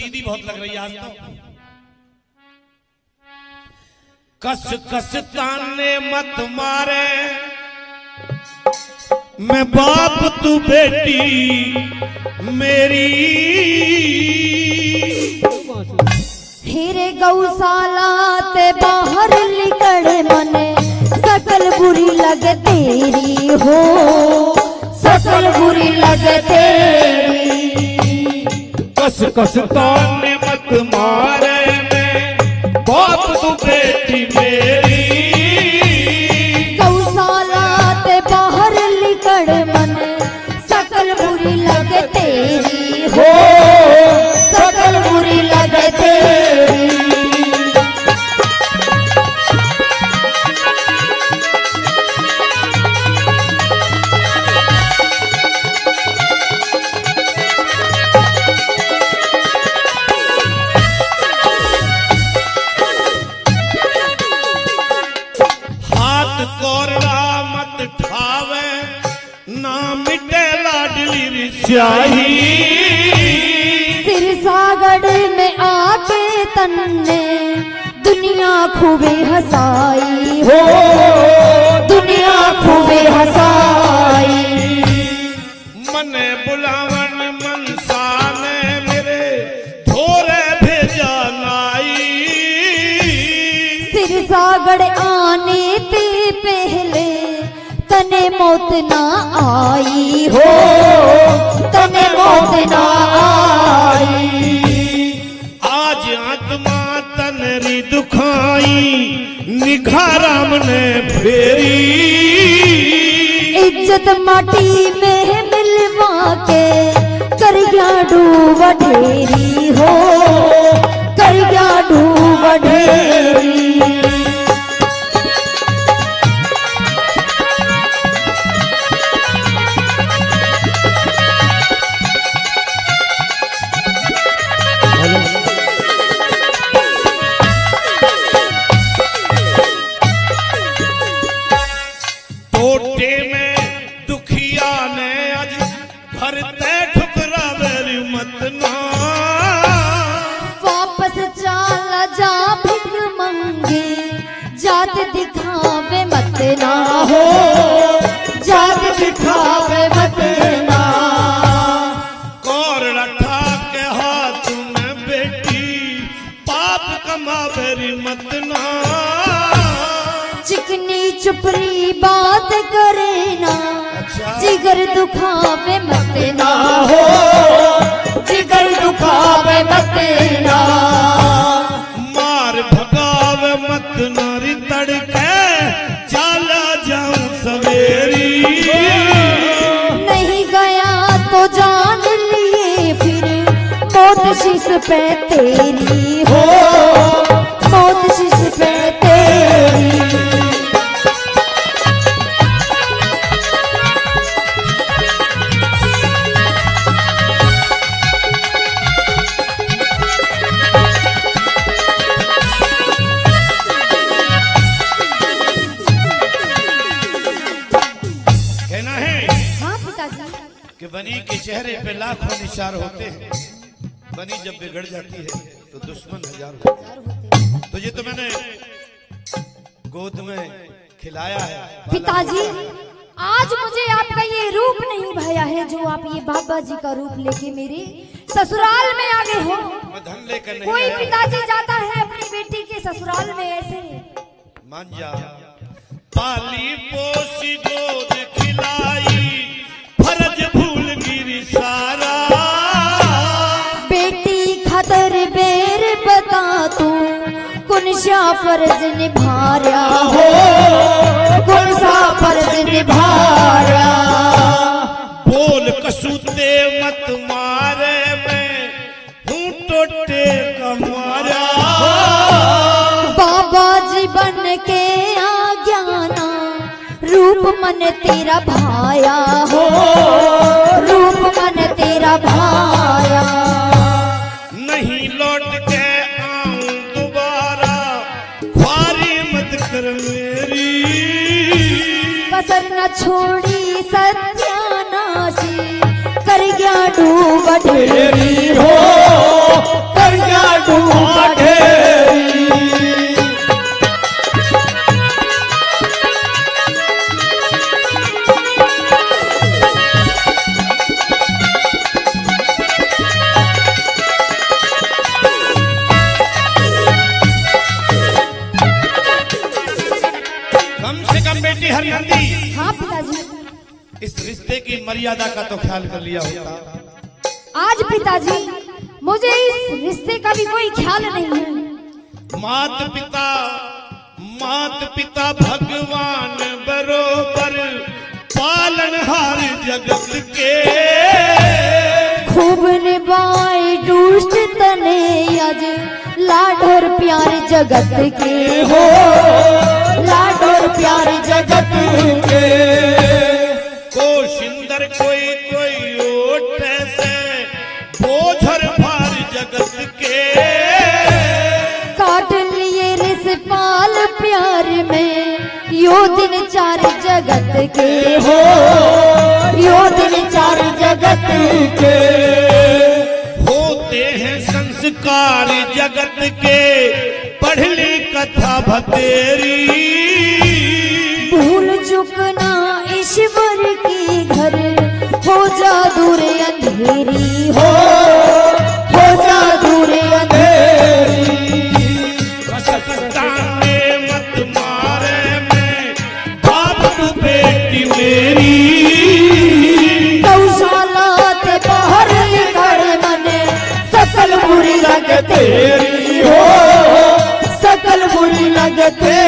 सीधी बहुत लग रही है आज तो। कस कस ताने मत मारे, मैं बाप तू बेटी मेरी। हीरे गौशाला ते बाहर निकले मने सकल बुरी लगे तेरी हो, सकल बुरी लगे तेरी। कस कस ताने मत मारे, मैं बाप तू बेटी मेरी। गौशाला ते बाहर निकले मने सकल बुरी लगे तेरी हो, सकल बुरी लगे तेरी। सिरसागढ़ में आके तन्ने दुनिया खूबे हंसाई हो, दुनिया खूबे हंसाई। मने बुलावन मनसाने मेरे थोड़े भेजा नाई। सिरसागढ़ आने ते पहले तने मौत ना आई हो, तने मौत ना आई। आज आत्मा तनरी दुखाई निखाराम ने फेरी। इज्जत माटी में मिलवा के कर गया डूबा ढेरी हो, कर गया डूबा ढेरी। टोटे में दुखिया ने आज भरते ठुकरा मेरी मत ना। वापस चाला जा भिख मंगे, जात दिखावे मत ना हो, जात दिखावे मत ना। कौर रखा के हाथ में बेटी पाप कमावे मत ना। चिकनी चुपरी बात करे ना, जिगर दुखावे मत ना हो, जिगर दुखावे मत ना। मार भगावे मत नारी तड़के चला जाऊं सवेरी। नहीं गया तो जान लिए फिर मौत शीश पे तेरी हो, मौत शीश पे तेरी। कि बनी के चेहरे पे लाखों निशार होते हैं, बनी जब बिगड़ जाती है तो दुश्मन हजार होते हैं। तो ये तो मैंने गोद में खिलाया है। पिताजी, आज मुझे आपका ये रूप नहीं भाया है जो आप ये बाबा जी का रूप लेके मेरे ससुराल में आ गए हो। मैं धन लेकर नहीं कोई आया। पिताजी जाता है अपनी बेटी के ससुराल में ऐसे। मान जा, पाली पोसी गोद खिलाई फर्ज भूल गिरी सारा। बेटी खतर बेर बता तू कौन सा फर्ज निभाया हो, कौन सा फर्ज निभाया। बोल कसूते मत मारे, मैं हूँ टोटे का मारा। बाबा जी बन के आ ज्ञाना रूप मन तेरा भाया हो, रूप मन तेरा भाया। नहीं लौट के आऊं दोबारा, ख्वारी मत कर मेरी। कसर न छोड़ी सत्यानाशी, कर गया डूब ढेरी हो, रिश्ते की मर्यादा का तो ख्याल कर लिया होता। आज पिताजी मुझे इस रिश्ते का भी कोई ख्याल नहीं है। मात पिता भगवान बरोबर, पालनहार जगत के। खूब निभाए दुष्ट तने आज, लाड और प्यार जगत के हो, लाड और प्यार जगत के। को सिंदर कोई ओट से, बोझर भार जगत के। काट लिए रिस पाल प्यार में, यो दिन चार जगत के हो, यो दिन चार जगत के। होते हैं संस्कार जगत के, पढ़ ली कथा भतेरी। भूल चुकना ईश्वर की घर, हो जा दूर अंधेरी हो जा दूर अंधेरी। ताने मत मारे मैं, बाप तू बेटी मेरी। गौशाला ते बाहर निकल मने, सकल बुरी लग तेरी हो, सकल बुरी लग तेरी।